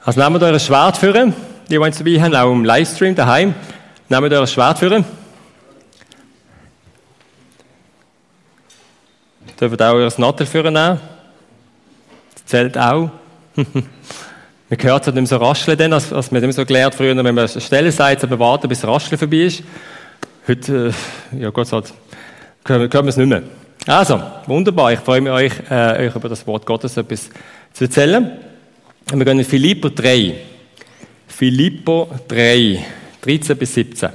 Also nehmt euer Schwert führen, die wollen es dabei haben, auch im Livestream daheim. Nehmt euer Schwert führen. Dürft auch euer Nattel führen nehmen. Das zählt auch. Man hört es nicht mehr so rascheln, dann, als wir immer so gelernt früher, wenn man Stelle sagt, aber warten, bis das Rascheln vorbei ist. Heute, ja Gott sei Dank, können wir es nicht mehr. Also, wunderbar, ich freue mich, euch über das Wort Gottes etwas zu erzählen. Und wir gehen in Philipper 3. Philipper 3, 13 bis 17.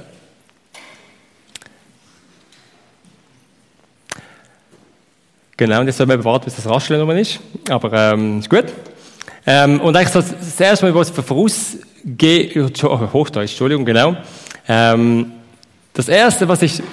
Genau, und jetzt soll man warten, bis das Rascheln nochmal ist. Aber ist gut. Und eigentlich so das erste Mal, was ich vorausgehe, Hochdeutsch, Entschuldigung, genau. Das erste, was ich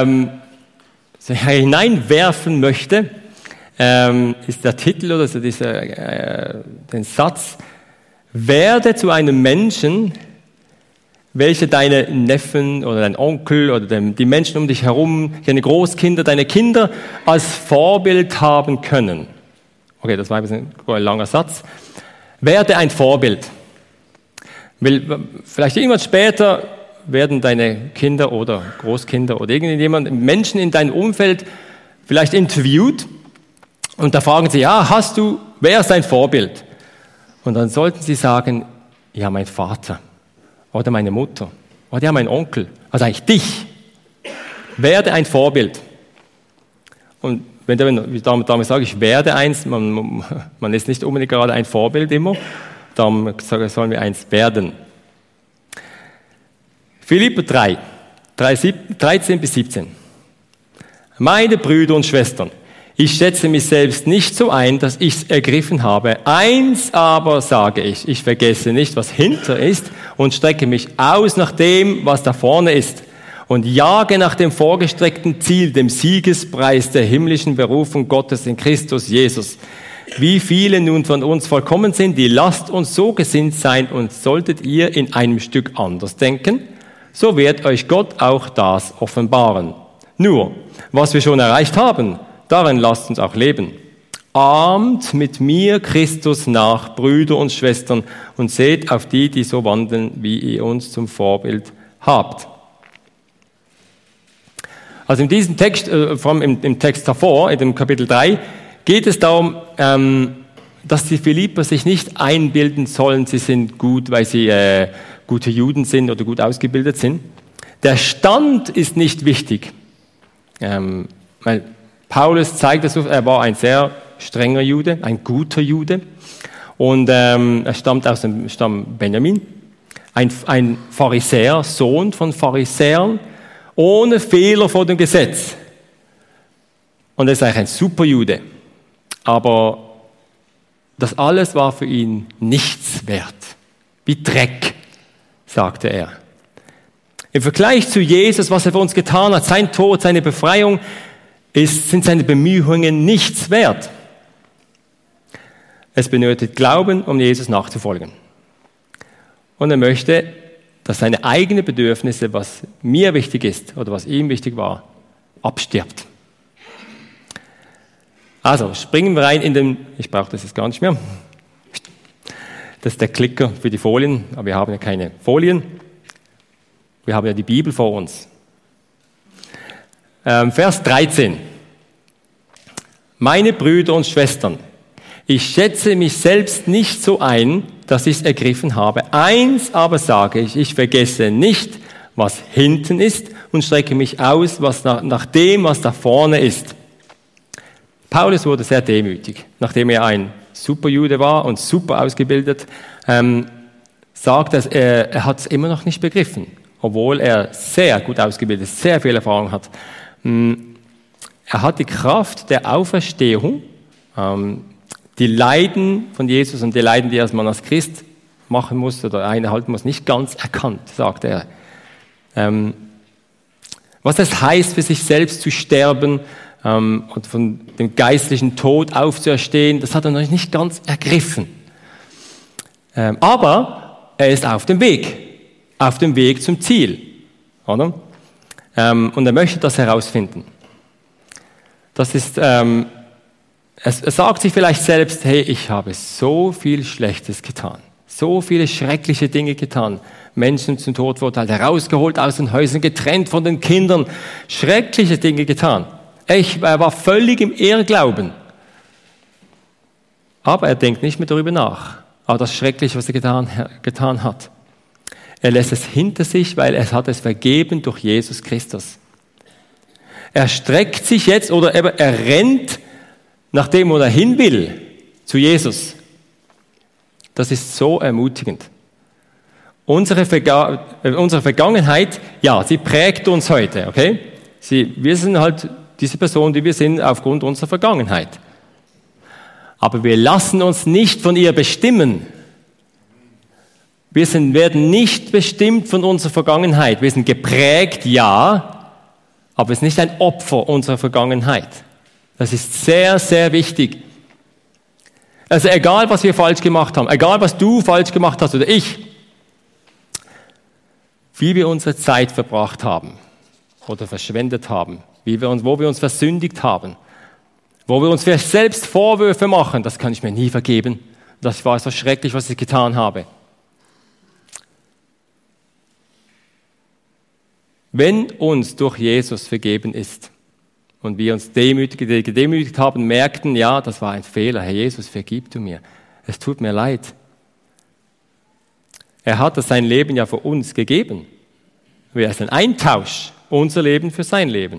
hineinwerfen möchte, ist der Titel oder so den Satz: Werde zu einem Menschen, welche deine Neffen oder dein Onkel oder die Menschen um dich herum, deine Großkinder, deine Kinder als Vorbild haben können. Okay, das war ein langer Satz. Werde ein Vorbild. Vielleicht irgendwann später werden deine Kinder oder Großkinder oder irgendjemand, Menschen in deinem Umfeld vielleicht interviewt und da fragen sie, wer ist dein Vorbild? Und dann sollten sie sagen, ja, mein Vater oder meine Mutter oder ja, mein Onkel, also eigentlich dich. Werde ein Vorbild. Und wenn ich damit sage, ich werde eins, man ist nicht unbedingt gerade ein Vorbild immer, darum sollen wir eins werden. Philipper 3, 13 bis 17. Meine Brüder und Schwestern, ich schätze mich selbst nicht so ein, dass ich es ergriffen habe. Eins aber sage ich vergesse nicht, was hinter ist und strecke mich aus nach dem, was da vorne ist und jage nach dem vorgestreckten Ziel, dem Siegespreis der himmlischen Berufung Gottes in Christus Jesus. Wie viele nun von uns vollkommen sind, die lasst uns so gesinnt sein, und solltet ihr in einem Stück anders denken, so wird euch Gott auch das offenbaren. Nur, was wir schon erreicht haben, darin lasst uns auch leben. Ahmt mit mir Christus nach, Brüder und Schwestern, und seht auf die, die so wandeln, wie ihr uns zum Vorbild habt. Also in diesem Text, vor allem im Text davor, in dem Kapitel 3, geht es darum, dass die Philipper sich nicht einbilden sollen, sie sind gut, weil sie gute Juden sind oder gut ausgebildet sind. Der Stand ist nicht wichtig. Weil Paulus zeigt das, er war ein sehr strenger Jude, ein guter Jude. Und er stammt aus dem Stamm Benjamin. Ein Pharisäer, Sohn von Pharisäern, ohne Fehler vor dem Gesetz. Und er ist eigentlich ein super Jude. Aber das alles war für ihn nichts wert. Wie Dreck, sagte er. Im Vergleich zu Jesus, was er für uns getan hat, sein Tod, seine Befreiung, sind seine Bemühungen nichts wert. Es benötigt Glauben, um Jesus nachzufolgen. Und er möchte, dass seine eigenen Bedürfnisse, was mir wichtig ist oder was ihm wichtig war, abstirbt. Also springen wir rein in den, ich brauche das jetzt gar nicht mehr, das ist der Klicker für die Folien, aber wir haben ja keine Folien, wir haben ja die Bibel vor uns. Vers 13. Meine Brüder und Schwestern, ich schätze mich selbst nicht so ein, dass ich es ergriffen habe. Eins aber sage ich vergesse nicht, was hinten ist und strecke mich aus nach dem, was da vorne ist. Paulus wurde sehr demütig, nachdem er ein super Jude war und super ausgebildet, sagt er hat es immer noch nicht begriffen, obwohl er sehr gut ausgebildet ist, sehr viel Erfahrung hat. Er hat die Kraft der Auferstehung, die Leiden von Jesus und die Leiden, die man als Christ machen muss oder einhalten muss, nicht ganz erkannt, sagt er. Was es heißt, für sich selbst zu sterben und von dem geistlichen Tod aufzuerstehen, das hat er noch nicht ganz ergriffen. Aber er ist auf dem Weg zum Ziel. Oder? Und er möchte das herausfinden. Das ist, er sagt sich vielleicht selbst, hey, ich habe so viel Schlechtes getan. So viele schreckliche Dinge getan. Menschen zum Tod verurteilt, herausgeholt aus den Häusern, getrennt von den Kindern. Schreckliche Dinge getan. Er war völlig im Irrglauben. Aber er denkt nicht mehr darüber nach. Aber das Schreckliche, was er getan hat. Er lässt es hinter sich, weil er hat es vergeben durch Jesus Christus. Er streckt sich jetzt oder er rennt nach dem, wo er hin will, zu Jesus. Das ist so ermutigend. Unsere Vergangenheit, ja, sie prägt uns heute, okay? Wir sind halt diese Person, die wir sind, aufgrund unserer Vergangenheit. Aber wir lassen uns nicht von ihr bestimmen. Wir werden nicht bestimmt von unserer Vergangenheit. Wir sind geprägt, ja, aber es ist nicht ein Opfer unserer Vergangenheit. Das ist sehr, sehr wichtig. Also egal, was wir falsch gemacht haben, egal, was du falsch gemacht hast oder ich, wie wir unsere Zeit verbracht haben oder verschwendet haben, wo wir uns versündigt haben, wo wir uns vielleicht selbst Vorwürfe machen, das kann ich mir nie vergeben. Das war so schrecklich, was ich getan habe. Wenn uns durch Jesus vergeben ist und wir uns gedemütigt haben, merkten, ja, das war ein Fehler, Herr Jesus, vergib du mir. Es tut mir leid. Er hat sein Leben ja für uns gegeben. Wir sind ein Eintausch, unser Leben für sein Leben.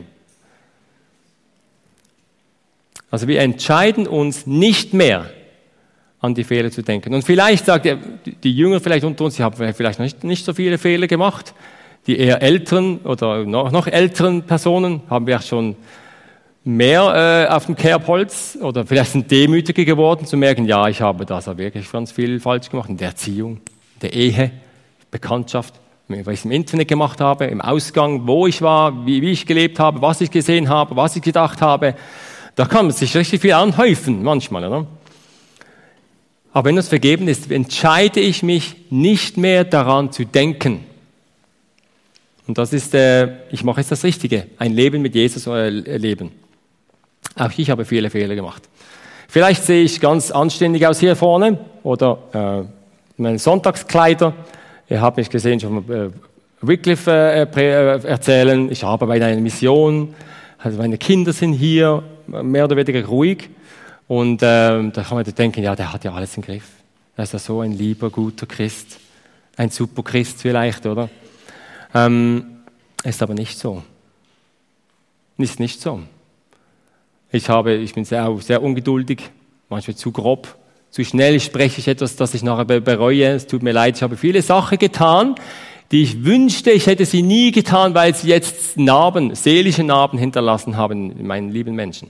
Also wir entscheiden uns nicht mehr, an die Fehler zu denken. Und vielleicht sagt die Jünger vielleicht unter uns, sie haben vielleicht nicht so viele Fehler gemacht. Die eher älteren oder noch älteren Personen haben wir schon mehr auf dem Kerbholz oder vielleicht sind demütiger geworden, zu merken, ja, ich habe da wirklich ganz viel falsch gemacht in der Erziehung, in der Ehe, Bekanntschaft, was ich im Internet gemacht habe, im Ausgang, wo ich war, wie ich gelebt habe, was ich gesehen habe, was ich gedacht habe. Da kann man sich richtig viel anhäufen manchmal, oder? Aber wenn das vergeben ist, entscheide ich mich nicht mehr daran zu denken. Und das ist, ich mache jetzt das Richtige, ein Leben mit Jesus leben. Auch ich habe viele Fehler gemacht. Vielleicht sehe ich ganz anständig aus hier vorne oder meine Sonntagskleider. Ihr habt mich gesehen, schon Wycliffe erzählen, ich arbeite bei einer Mission, also meine Kinder sind hier, mehr oder weniger ruhig. Und da kann man denken, ja, der hat ja alles im Griff. Er ist ja so ein lieber, guter Christ, ein super Christ vielleicht, oder? Ist aber nicht so. Ist nicht so. Ich bin sehr ungeduldig, manchmal zu grob, zu schnell spreche ich etwas, das ich nachher bereue. Es tut mir leid, ich habe viele Sachen getan, die ich wünschte, ich hätte sie nie getan, weil sie jetzt seelische Narben hinterlassen haben in meinen lieben Menschen.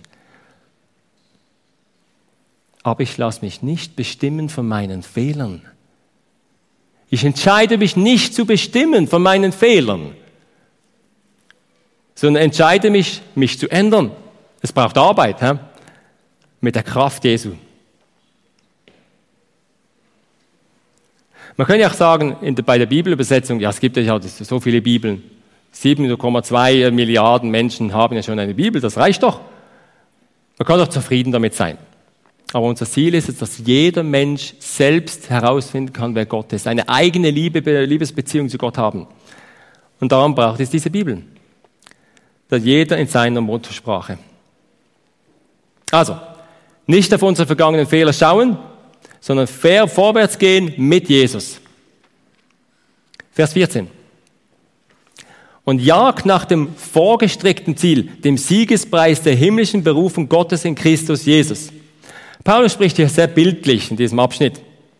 Aber ich lasse mich nicht bestimmen von meinen Fehlern. Ich entscheide mich nicht zu bestimmen von meinen Fehlern, sondern entscheide mich zu ändern. Es braucht Arbeit, mit der Kraft Jesu. Man kann ja auch sagen, bei der Bibelübersetzung, ja, es gibt ja so viele Bibeln. 7,2 Milliarden Menschen haben ja schon eine Bibel, das reicht doch. Man kann doch zufrieden damit sein. Aber unser Ziel ist es, dass jeder Mensch selbst herausfinden kann, wer Gott ist. Eine eigene Liebesbeziehung zu Gott haben. Und darum braucht es diese Bibel. Dass jeder in seiner Muttersprache. Also, nicht auf unsere vergangenen Fehler schauen, sondern fair vorwärts gehen mit Jesus. Vers 14. Und jagt nach dem vorgestreckten Ziel, dem Siegespreis der himmlischen Berufung Gottes in Christus Jesus. Paulus spricht hier sehr bildlich in diesem Abschnitt.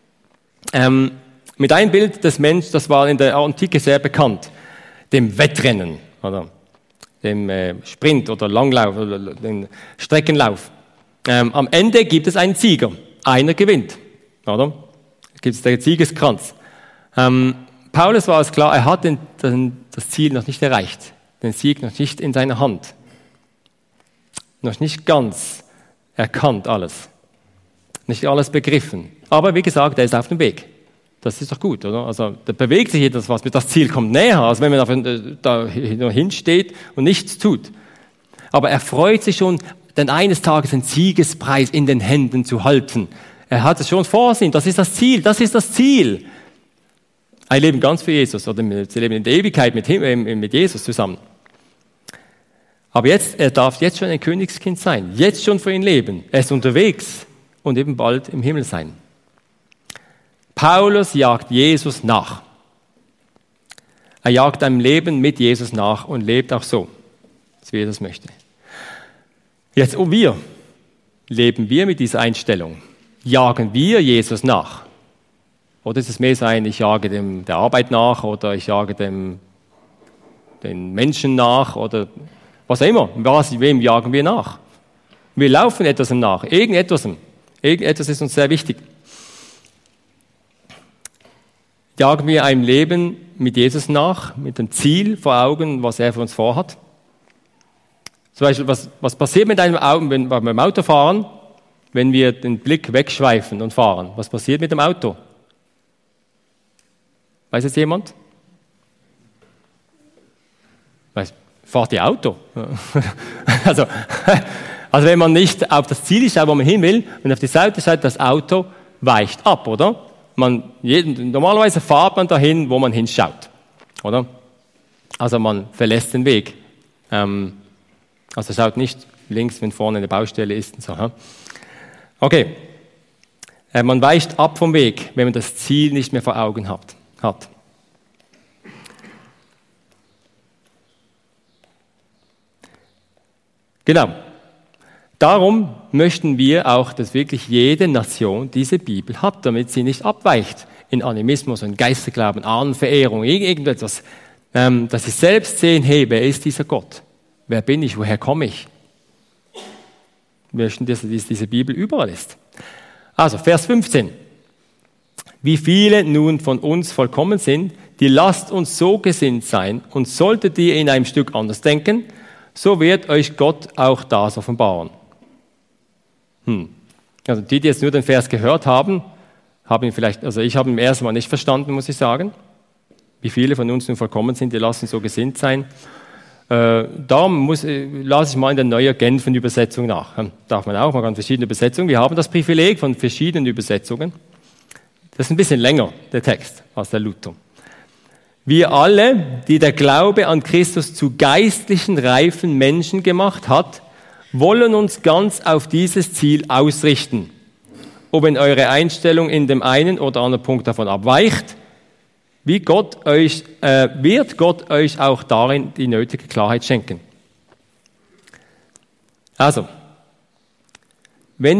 Mit einem Bild des Menschen, das war in der Antike sehr bekannt, dem Wettrennen, oder dem Sprint oder Langlauf oder dem Streckenlauf. Am Ende gibt es einen Sieger, einer gewinnt, oder? Es gibt den Siegeskranz. Paulus war es klar, er hat das Ziel noch nicht erreicht, den Sieg noch nicht in seiner Hand, noch nicht ganz erkannt alles. Nicht alles begriffen. Aber wie gesagt, er ist auf dem Weg. Das ist doch gut, oder? Also da bewegt sich etwas, was mit das Ziel kommt näher, als wenn man da hinsteht und nichts tut. Aber er freut sich schon, denn eines Tages einen Siegespreis in den Händen zu halten. Er hat es schon vorsehen. Das ist das Ziel. Das ist das Ziel. Ein Leben ganz für Jesus oder sie leben in der Ewigkeit mit Jesus zusammen. Aber er darf jetzt schon ein Königskind sein. Jetzt schon für ihn leben. Er ist unterwegs und eben bald im Himmel sein. Paulus jagt Jesus nach. Er jagt einem Leben mit Jesus nach und lebt auch so, wie er das möchte. Jetzt, leben wir mit dieser Einstellung? Jagen wir Jesus nach? Oder ist es mehr so ich jage der Arbeit nach oder ich jage den Menschen nach oder was auch immer. Wem jagen wir nach? Wir laufen etwas nach, irgendetwas. Irgendetwas ist uns sehr wichtig. Jagen wir einem Leben mit Jesus nach, mit dem Ziel vor Augen, was er für uns vorhat? Zum Beispiel, was passiert mit einem Auto, beim Autofahren, wenn wir den Blick wegschweifen und fahren? Was passiert mit dem Auto? Weiß jetzt jemand? Fahrt ihr Auto? also wenn man nicht auf das Ziel schaut, wo man hin will, und auf die Seite schaut, das Auto weicht ab, oder? Normalerweise fährt man dahin, wo man hinschaut, oder? Also man verlässt den Weg. Also schaut nicht links, wenn vorne eine Baustelle ist. Und so. Okay. Man weicht ab vom Weg, wenn man das Ziel nicht mehr vor Augen hat. Genau. Darum möchten wir auch, dass wirklich jede Nation diese Bibel hat, damit sie nicht abweicht in Animismus und Geisterglauben, Ahnenverehrung, irgendetwas. Dass sie selbst sehen, hey, wer ist dieser Gott? Wer bin ich? Woher komme ich? Wir möchten, dass diese Bibel überall ist. Also, Vers 15. Wie viele nun von uns vollkommen sind, die lasst uns so gesinnt sein, und solltet ihr in einem Stück anders denken, so wird euch Gott auch das offenbaren. Also die jetzt nur den Vers gehört haben ihn vielleicht, also ich habe ihn im ersten Mal nicht verstanden, muss ich sagen. Wie viele von uns nun vollkommen sind, die lassen so gesinnt sein. Darum lasse ich mal in der neuen Genfer Übersetzung nach. Darf man auch, man kann verschiedene Übersetzungen. Wir haben das Privileg von verschiedenen Übersetzungen. Das ist ein bisschen länger, der Text, als der Luther. Wir alle, die der Glaube an Christus zu geistlichen, reifen Menschen gemacht hat, wollen uns ganz auf dieses Ziel ausrichten. Ob in eure Einstellung in dem einen oder anderen Punkt davon abweicht, wird Gott euch auch darin die nötige Klarheit schenken. Also, wenn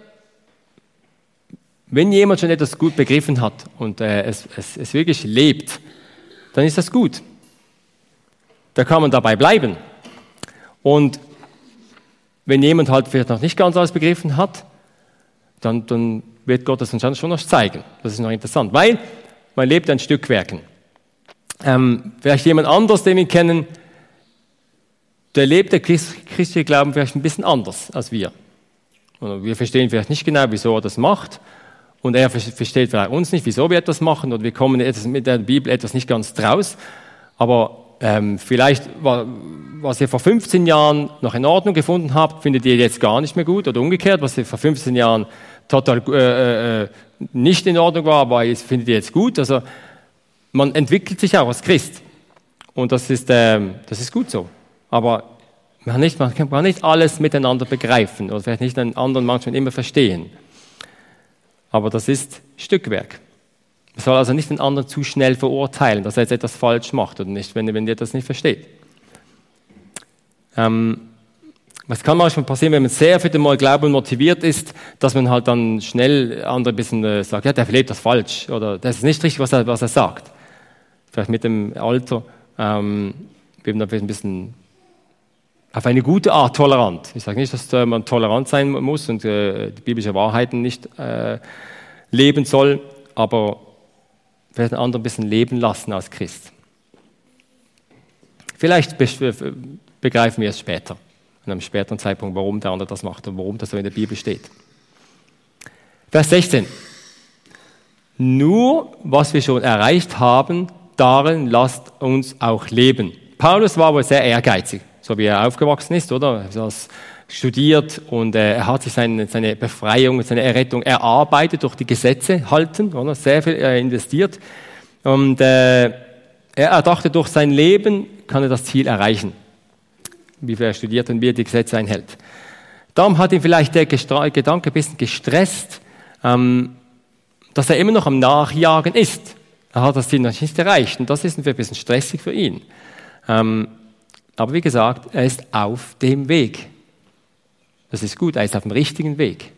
jemand schon etwas gut begriffen hat und es wirklich lebt, dann ist das gut. Da kann man dabei bleiben. Und wenn jemand halt vielleicht noch nicht ganz alles begriffen hat, dann wird Gott das anscheinend schon noch zeigen. Das ist noch interessant, weil man lebt ein Stückwerken. Vielleicht jemand anderes, den wir kennen, der lebt der christliche Glauben vielleicht ein bisschen anders als wir. Und wir verstehen vielleicht nicht genau, wieso er das macht. Und er versteht vielleicht uns nicht, wieso wir etwas machen. Und wir kommen mit der Bibel etwas nicht ganz draus. Aber vielleicht, was ihr vor 15 Jahren noch in Ordnung gefunden habt, findet ihr jetzt gar nicht mehr gut. Oder umgekehrt, was ihr vor 15 Jahren total nicht in Ordnung war, aber findet ihr jetzt gut. Also man entwickelt sich auch als Christ. Und das ist gut so. Aber man kann nicht alles miteinander begreifen oder vielleicht nicht den anderen manchmal immer verstehen. Aber das ist Stückwerk. Man soll also nicht den anderen zu schnell verurteilen, dass er jetzt etwas falsch macht oder nicht, wenn er das nicht versteht. Was kann manchmal passieren, wenn man sehr für den Glauben motiviert ist, dass man halt dann schnell andere ein bisschen sagt, ja, der lebt das falsch oder das ist nicht richtig, was er sagt. Vielleicht mit dem Alter wird man ein bisschen auf eine gute Art tolerant. Ich sage nicht, dass man tolerant sein muss und die biblische Wahrheiten nicht leben soll, aber vielleicht den anderen ein bisschen leben lassen als Christ. Vielleicht begreifen wir es später, an einem späteren Zeitpunkt, warum der andere das macht und warum das so in der Bibel steht. Vers 16. Nur, was wir schon erreicht haben, darin lasst uns auch leben. Paulus war wohl sehr ehrgeizig, so wie er aufgewachsen ist, oder? Als studiert und er hat sich seine Befreiung, seine Errettung erarbeitet durch die Gesetze halten, oder? Sehr viel investiert. Und er dachte, durch sein Leben kann er das Ziel erreichen, wie viel er studiert und wie er die Gesetze einhält. Darum hat ihn vielleicht der Gedanke ein bisschen gestresst, dass er immer noch am Nachjagen ist. Er hat das Ziel noch nicht erreicht und das ist ein bisschen stressig für ihn. Aber wie gesagt, er ist auf dem Weg. Das ist gut, er ist auf dem richtigen Weg.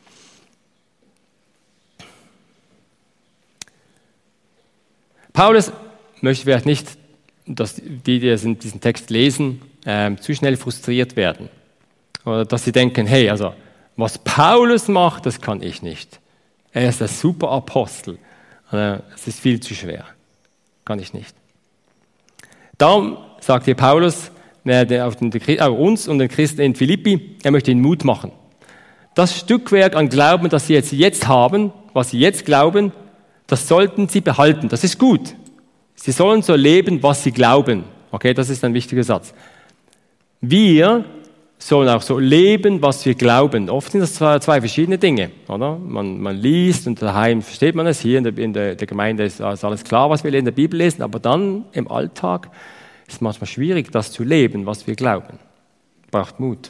Paulus möchte vielleicht nicht, dass die diesen Text lesen, zu schnell frustriert werden. Oder dass sie denken, hey, also was Paulus macht, das kann ich nicht. Er ist ein super Apostel. Es ist viel zu schwer. Kann ich nicht. Darum sagt hier Paulus auf uns und den Christen in Philippi, er möchte ihnen Mut machen. Das Stückwerk an Glauben, das sie jetzt haben, was sie jetzt glauben, das sollten sie behalten. Das ist gut. Sie sollen so leben, was sie glauben. Okay, das ist ein wichtiger Satz. Wir sollen auch so leben, was wir glauben. Oft sind das zwei verschiedene Dinge, oder? Man liest und daheim versteht man es. Hier in der Gemeinde ist alles klar, was wir in der Bibel lesen. Aber dann im Alltag ist es manchmal schwierig, das zu leben, was wir glauben. Braucht Mut.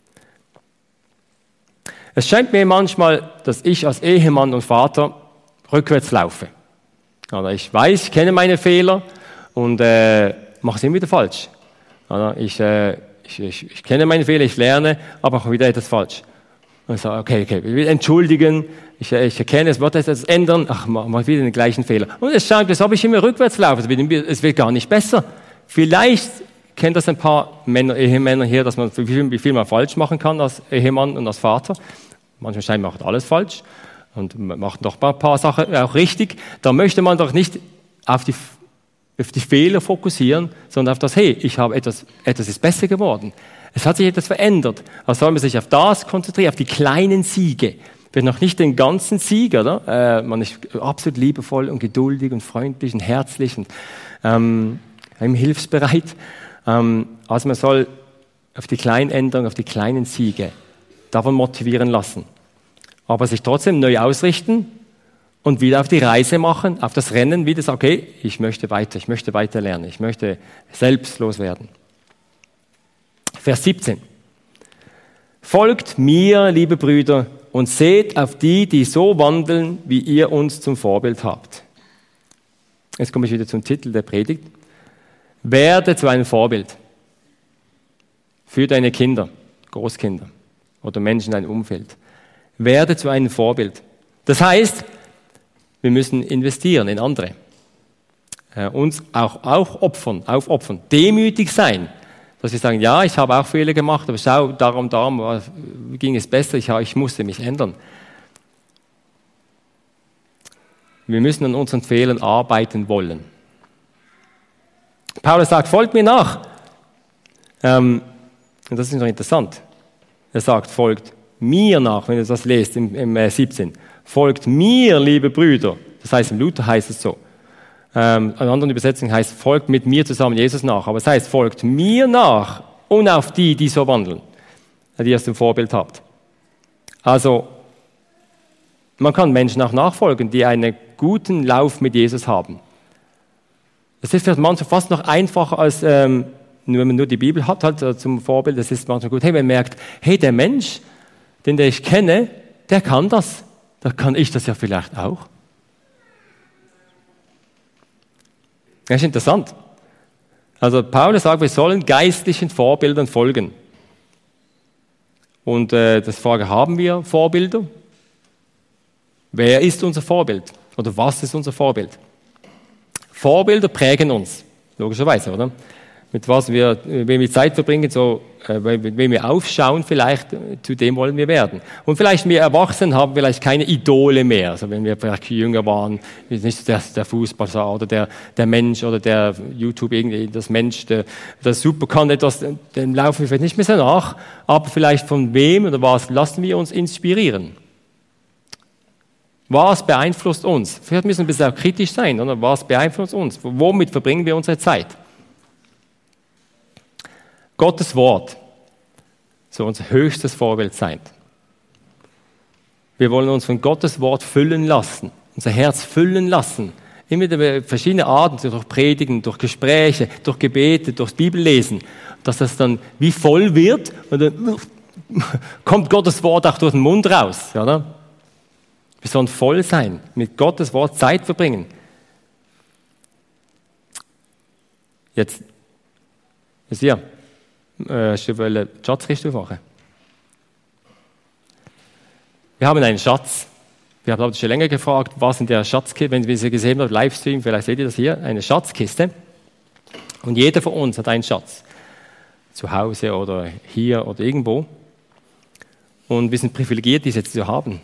Es scheint mir manchmal, dass ich als Ehemann und Vater rückwärts laufe. Oder ich weiß, ich kenne meine Fehler und mache es immer wieder falsch. Oder ich kenne meine Fehler, ich lerne, aber auch wieder etwas falsch. Und ich sage, okay, ich will entschuldigen, ich erkenne, es wird etwas ändern, mach wieder den gleichen Fehler. Und es scheint, als ob ich immer rückwärts laufe, es wird gar nicht besser. Vielleicht kennt das ein paar Ehemänner hier, dass man wie viel man falsch machen kann als Ehemann und als Vater. Manchmal scheint man macht alles falsch und man macht noch ein paar Sachen auch richtig. Da möchte man doch nicht auf die Fehler fokussieren, sondern auf das, hey, ich habe etwas ist besser geworden. Es hat sich etwas verändert. Also soll man sich auf das konzentrieren, auf die kleinen Siege. Wird noch nicht den ganzen Sieg, oder? Man ist absolut liebevoll und geduldig und freundlich und herzlich und hilfsbereit. Also man soll auf die kleinen Änderungen, auf die kleinen Siege davon motivieren lassen. Aber sich trotzdem neu ausrichten und wieder auf die Reise machen, auf das Rennen, wieder sagen, okay, ich möchte weiter lernen, ich möchte selbstlos werden. Vers 17. Folgt mir, liebe Brüder, und seht auf die so wandeln, wie ihr uns zum Vorbild habt. Jetzt komme ich wieder zum Titel der Predigt. Werde zu einem Vorbild für deine Kinder, Großkinder oder Menschen in deinem Umfeld. Werde zu einem Vorbild. Das heißt, wir müssen investieren in andere. Uns auch aufopfern, demütig sein. Dass wir sagen, ja, ich habe auch Fehler gemacht, aber schau, darum ging es besser, ich musste mich ändern. Wir müssen an unseren Fehlern arbeiten wollen. Paulus sagt, folgt mir nach. Und das ist noch interessant. Er sagt, folgt mir nach, wenn ihr das lest im 17. Folgt mir, liebe Brüder. Das heißt, im Luther heißt es so. Eine andere Übersetzung heißt, folgt mit mir zusammen Jesus nach. Aber es heißt, folgt mir nach und auf die so wandeln, die ihr zum Vorbild habt. Also, man kann Menschen auch nachfolgen, die einen guten Lauf mit Jesus haben. Das ist für manche fast noch einfacher, als wenn man nur die Bibel hat halt zum Vorbild. Das ist manchmal gut. Hey, man merkt, hey, der Mensch, den ich kenne, der kann das. Da kann ich das ja vielleicht auch. Das ist interessant. Also Paulus sagt, wir sollen geistlichen Vorbildern folgen. Und das Frage, haben wir Vorbilder? Wer ist unser Vorbild? Oder was ist unser Vorbild? Vorbilder prägen uns, logischerweise, oder? Mit was wenn wir Zeit verbringen, wenn wir aufschauen, vielleicht zu dem wollen wir werden. Und vielleicht wir Erwachsenen haben vielleicht keine Idole mehr. Also wenn wir vielleicht jünger waren, nicht der Fußballer oder der Mensch oder der YouTube irgendwie, das Mensch, der super kann etwas, dem laufen wir vielleicht nicht mehr so nach, aber vielleicht von wem oder was lassen wir uns inspirieren? Was beeinflusst uns? Vielleicht müssen wir ein bisschen auch kritisch sein, oder? Was beeinflusst uns? Womit verbringen wir unsere Zeit? Gottes Wort soll unser höchstes Vorbild sein. Wir wollen uns von Gottes Wort füllen lassen, unser Herz füllen lassen. Immer wieder verschiedene Arten, durch Predigen, durch Gespräche, durch Gebete, durch Bibellesen, dass das dann wie voll wird und dann kommt Gottes Wort auch durch den Mund raus. Oder? Wir sollen voll sein, mit Gottes Wort Zeit verbringen. Jetzt, was ihr? Hast du die Schatzkiste aufmachen? Wir haben einen Schatz. Wir haben schon länger gefragt, was in der Schatzkiste, wenn wir sie gesehen haben, Livestream, vielleicht seht ihr das hier, eine Schatzkiste. Und jeder von uns hat einen Schatz. Zu Hause oder hier oder irgendwo. Und wir sind privilegiert, diese jetzt zu haben.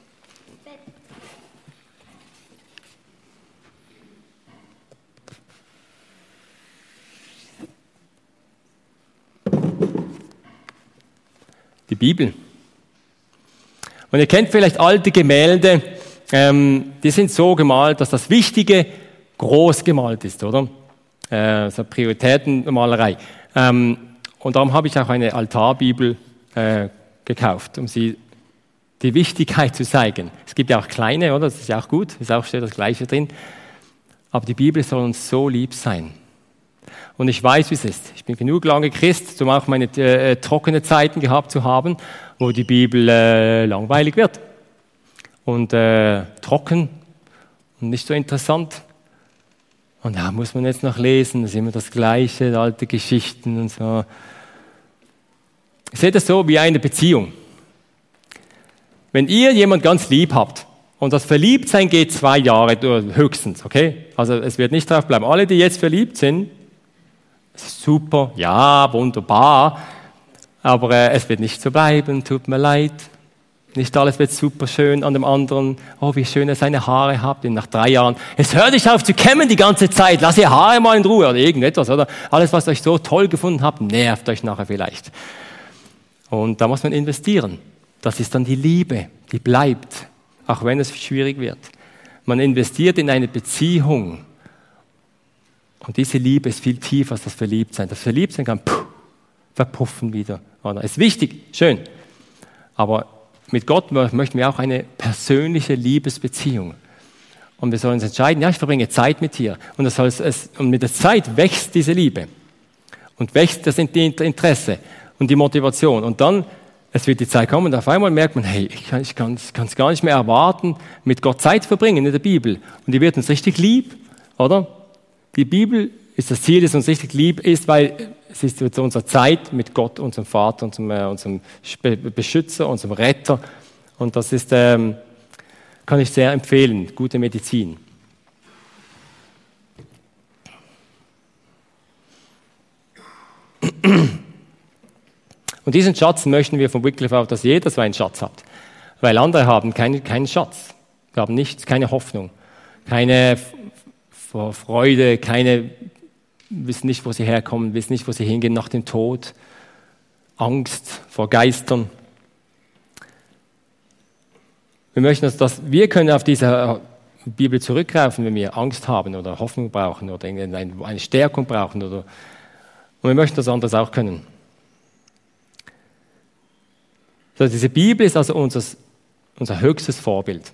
Die Bibel. Und ihr kennt vielleicht alte Gemälde, die sind so gemalt, dass das Wichtige groß gemalt ist, oder? So Prioritätenmalerei. Und darum habe ich auch eine Altarbibel gekauft, um sie die Wichtigkeit zu zeigen. Es gibt ja auch kleine, oder? Das ist ja auch gut, ist auch steht das Gleiche drin. Aber die Bibel soll uns so lieb sein. Und ich weiß, wie es ist. Ich bin genug lange Christ, um auch meine trockene Zeiten gehabt zu haben, wo die Bibel langweilig wird. Und trocken und nicht so interessant. Und da muss man jetzt noch lesen, das ist immer das Gleiche, alte Geschichten und so. Ich sehe das so wie eine Beziehung. Wenn ihr jemand ganz lieb habt, und das Verliebtsein geht 2 Jahre höchstens, okay? Also es wird nicht drauf bleiben. Alle, die jetzt verliebt sind, super, ja, wunderbar, aber es wird nicht so bleiben, tut mir leid. Nicht alles wird super schön an dem anderen. Oh, wie schön er seine Haare hat. Und nach 3 Jahren, es hört nicht auf zu kämmen die ganze Zeit, lasst ihr Haare mal in Ruhe oder irgendetwas, oder? Alles, was ihr euch so toll gefunden habt, nervt euch nachher vielleicht. Und da muss man investieren. Das ist dann die Liebe, die bleibt, auch wenn es schwierig wird. Man investiert in eine Beziehung. Und diese Liebe ist viel tiefer als das Verliebtsein. Das Verliebtsein kann verpuffen wieder. Ist wichtig, schön. Aber mit Gott möchten wir auch eine persönliche Liebesbeziehung. Und wir sollen uns entscheiden, ja, ich verbringe Zeit mit dir. Und mit der Zeit wächst diese Liebe. Und wächst das Interesse und die Motivation. Und dann, es wird die Zeit kommen und auf einmal merkt man, hey, ich kann es gar nicht mehr erwarten, mit Gott Zeit zu verbringen in der Bibel. Und die wird uns richtig lieb, oder? Die Bibel ist das Ziel, das uns richtig lieb ist, weil es ist zu unserer Zeit mit Gott, unserem Vater, unserem Beschützer, unserem Retter. Und das ist, kann ich sehr empfehlen, gute Medizin. Und diesen Schatz möchten wir von Wycliffe auch, dass jeder so einen Schatz hat. Weil andere haben keinen Schatz. Sie haben nichts, keine Hoffnung, keine Freude, wissen nicht, wo sie herkommen, wissen nicht, wo sie hingehen nach dem Tod, Angst vor Geistern. Wir möchten, wir können auf diese Bibel zurückgreifen, wenn wir Angst haben oder Hoffnung brauchen oder eine Stärkung brauchen. Und wir möchten das anders auch können. So, diese Bibel ist also unser höchstes Vorbild.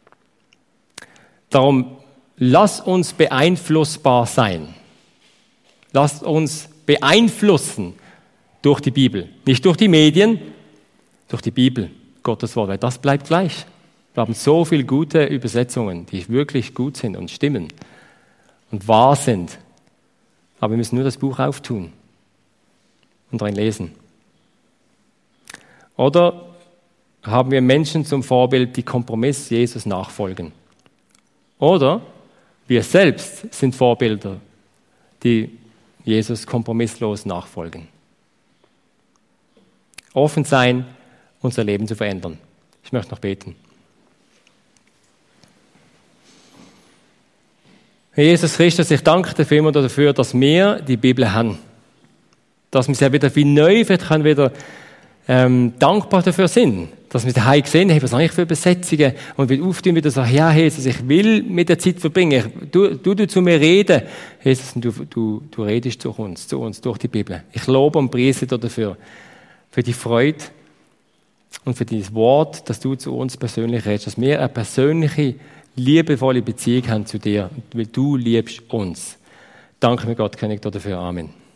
Darum, lass uns beeinflussbar sein. Lasst uns beeinflussen durch die Bibel. Nicht durch die Medien, durch die Bibel, Gottes Wort. Weil das bleibt gleich. Wir haben so viele gute Übersetzungen, die wirklich gut sind und stimmen und wahr sind. Aber wir müssen nur das Buch auftun und darin lesen. Oder haben wir Menschen zum Vorbild, die Kompromiss Jesus nachfolgen? Oder wir selbst sind Vorbilder, die Jesus kompromisslos nachfolgen. Offen sein, unser Leben zu verändern. Ich möchte noch beten. Herr Jesus Christus, ich danke dir vielmals dafür, dass wir die Bibel haben. Dass wir sie wieder wie neu wieder dankbar dafür sind. Dass wir daheim sehen, hey, was habe ich für Übersetzungen? Und wir auftun wieder so, ja, Jesus, ich will mit der Zeit verbringen. Du zu mir reden. Jesus, du redest zu uns durch die Bibel. Ich lobe und preise dir dafür, für die Freude und für dieses Wort, dass du zu uns persönlich redest, dass wir eine persönliche, liebevolle Beziehung haben zu dir, weil du liebst uns. Danke mir Gott, König, dafür. Amen.